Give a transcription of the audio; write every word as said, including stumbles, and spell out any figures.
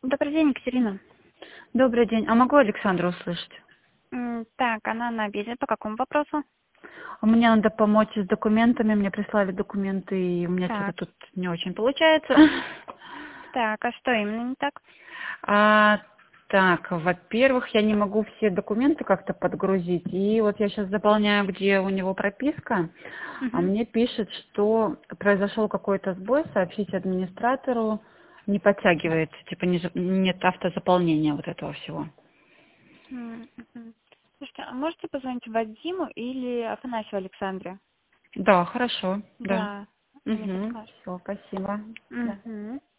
Добрый день, Екатерина. Добрый день. А могу Александру услышать? М, Так, она на обеде. По какому вопросу? Мне надо помочь с документами. Мне прислали документы, и у меня что-то Так, тут не очень получается. так, а что именно не так? А, так, во-первых, я не могу все документы как-то подгрузить. И вот я сейчас заполняю, где у него прописка, а Мгм. мне пишет, что произошел какой-то сбой, сообщите администратору, не подтягивается, типа не за- нет автозаполнения вот этого всего. М, мгм. Слушайте, а можете позвонить Вадиму или Афанасию Александре? Да, хорошо, да. Да, они Угу, подскажут. все, спасибо. Да. Мгм.